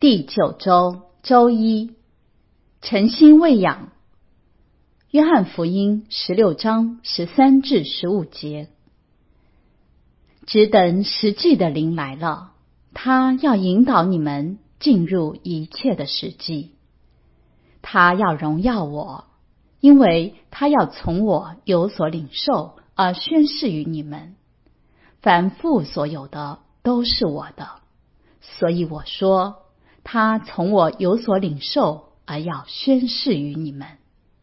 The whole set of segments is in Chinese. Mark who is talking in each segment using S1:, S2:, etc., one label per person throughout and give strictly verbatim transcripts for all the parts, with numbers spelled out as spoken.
S1: 第九周周一，诚心喂养。约翰福音十六章十三至十五节。只等实际的灵来了，他要引导你们进入一切的实际。他要荣耀我，因为他要从我有所领受而宣示于你们。凡父所有的都是我的，所以我说，他从我有所领受而要宣示于你们。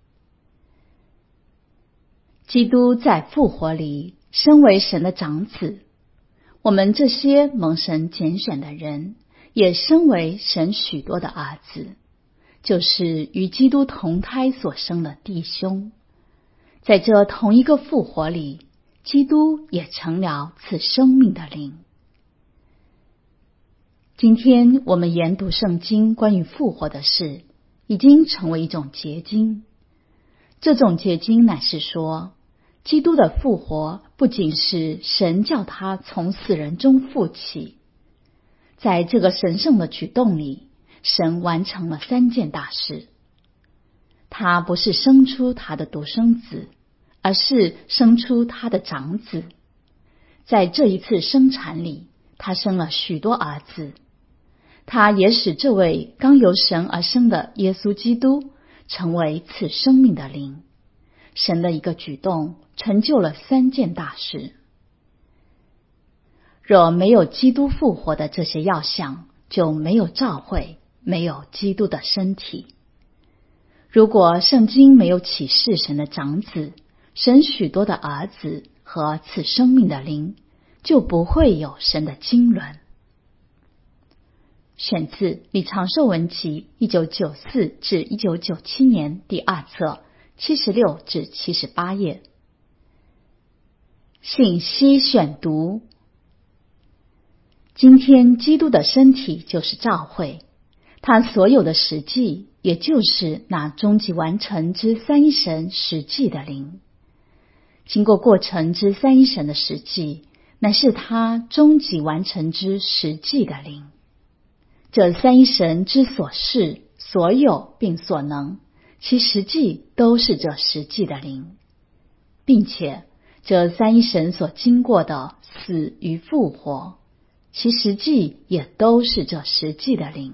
S1: 基督在复活里身为神的长子，我们这些蒙神拣选的人也身为神许多的儿子，就是与基督同胎所生的弟兄。在这同一个复活里，基督也成了赐生命的灵。今天我们研读圣经关于复活的事，已经成为一种结晶。这种结晶乃是说，基督的复活不仅是神叫他从死人中复起，在这个神圣的举动里，神完成了三件大事。他不是生出他的独生子，而是生出他的长子。在这一次生产里，他生了许多儿子。他也使这位刚由神而生的耶稣基督成为赐生命的灵。神的一个举动成就了三件大事。若没有基督复活的这些要项，就没有教会，没有基督的身体。如果圣经没有启示神的长子，神许多的儿子和赐生命的灵，就不会有神的经纶。选自李长寿文集一九九四至一九九七年第二册七十六至七十八页。信息选读。今天基督的身体就是教会，他所有的实际也就是那终极完成之三一神实际的灵。经过过程之三一神的实际，乃是他终极完成之实际的灵。这三一神之所是、所有并所能，其实际都是这实际的灵，并且这三一神所经过的死与复活，其实际也都是这实际的灵。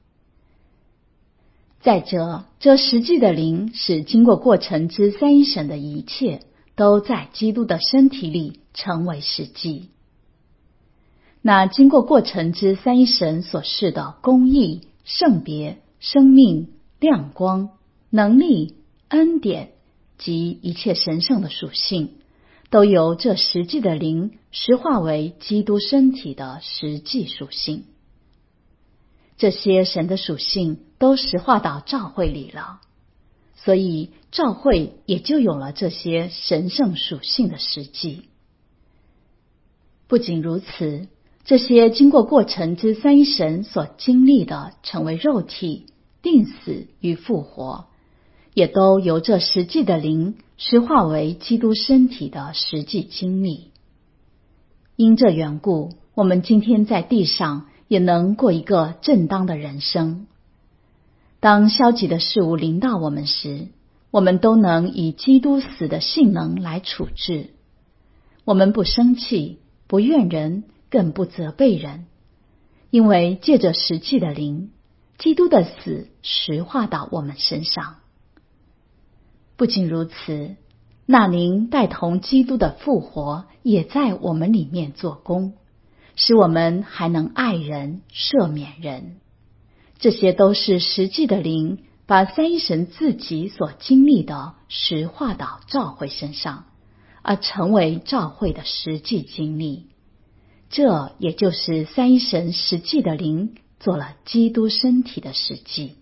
S1: 再者，这实际的灵使经过过程之三一神的一切都在基督的身体里成为实际。那经过过程之三一神所示的公义、圣别、生命、亮光、能力、恩典及一切神圣的属性，都由这实际的灵实化为基督身体的实际属性。这些神的属性都实化到教会里了，所以教会也就有了这些神圣属性的实际。不仅如此，这些经过过程之三一神所经历的成为肉体、定死与复活，也都由这实际的灵实化为基督身体的实际经历。因这缘故，我们今天在地上也能过一个正当的人生。当消极的事物临到我们时，我们都能以基督死的性能来处置。我们不生气，不怨人，更不责备人，因为借着实际的灵，基督的死实化到我们身上。不仅如此，那灵带同基督的复活也在我们里面做工，使我们还能爱人、赦免人。这些都是实际的灵把三一神自己所经历的实化到教会身上，而成为教会的实际经历。这也就是三一神实际的灵做了基督身体的实际。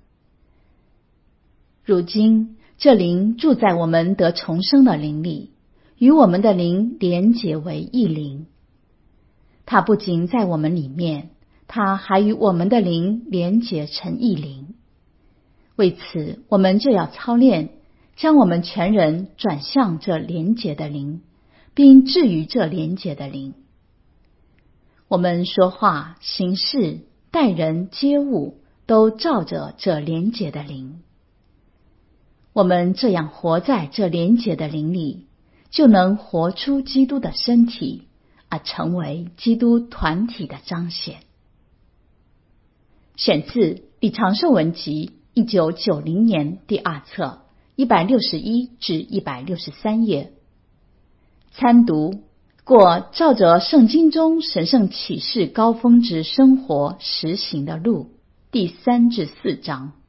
S1: 如今这灵住在我们得重生的灵里，与我们的灵连结为一灵。它不仅在我们里面，它还与我们的灵连结成一灵。为此，我们就要操练，将我们全人转向这连结的灵，并置于这连结的灵。我们说话、行事、 待人接物都照着这连结的灵。我们这样活在这连结的灵里，就能活出基督的身体，而成为基督团体的彰显。选自李长寿文集一九九零年第二册一百六十一至一百六十三页。参读过照着圣经中神圣启示高峰值生活实行的路第三至四章。